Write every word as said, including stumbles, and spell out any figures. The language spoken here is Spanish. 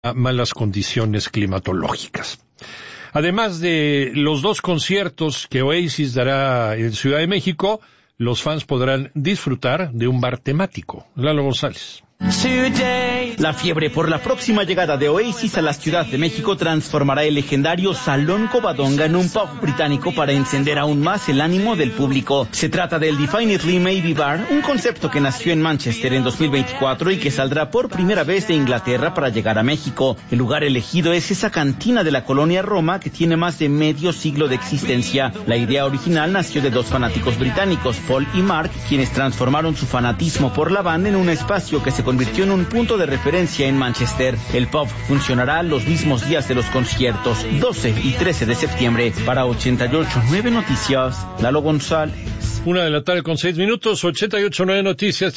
a malas condiciones climatológicas. Además de los dos conciertos que Oasis dará en Ciudad de México, los fans podrán disfrutar de un bar temático. Lalo González. La fiebre por la próxima llegada de Oasis a la Ciudad de México transformará el legendario Salón Covadonga en un pub británico para encender aún más el ánimo del público. Se trata del Definitely Maybe Bar, un concepto que nació en Manchester en dos mil veinticuatro y que saldrá por primera vez de Inglaterra para llegar a México. El lugar elegido es esa cantina de la colonia Roma que tiene más de medio siglo de existencia. La idea original nació de dos fanáticos británicos, Paul y Mark, quienes transformaron su fanatismo por la banda en un espacio que se convirtió en un punto de referencia en Manchester. El pub funcionará los mismos días de los conciertos, doce y trece de septiembre. Para ochenta y ocho punto nueve Noticias, Lalo González. Una de la tarde con seis minutos, ochenta y ocho punto nueve Noticias.